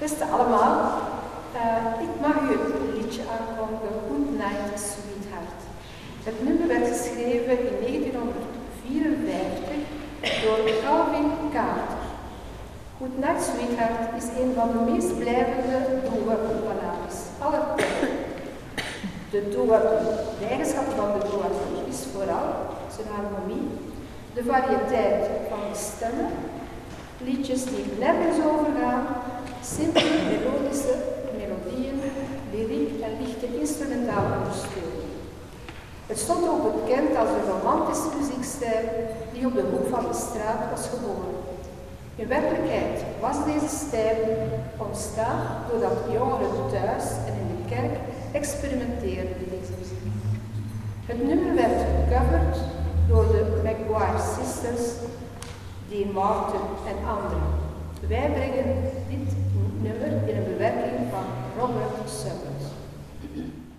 Beste allemaal, ik mag u het liedje aankondigen, Good Night Sweetheart. Het nummer werd geschreven in 1954 door Calvin Carter. Good Night Sweetheart is een van de meest blijvende doo-wop-ballades aller tijden. De eigenschappen van de doo-wop is vooral zijn harmonie, de variëteit van de stemmen, liedjes die nergens over gaan, simpele melodische melodieën, lyriek en lichte instrumentale ondersteuning. Het stond ook bekend als een romantische muziekstijl die op de hoek van de straat was geboren. In werkelijkheid was deze stijl ontstaan doordat jongeren thuis en in de kerk experimenteerden met deze muziek. Het nummer werd gecoverd door de Maguire Sisters, Dean Martin en anderen. Wij brengen dit nummer in een bewerking van Robert Summers.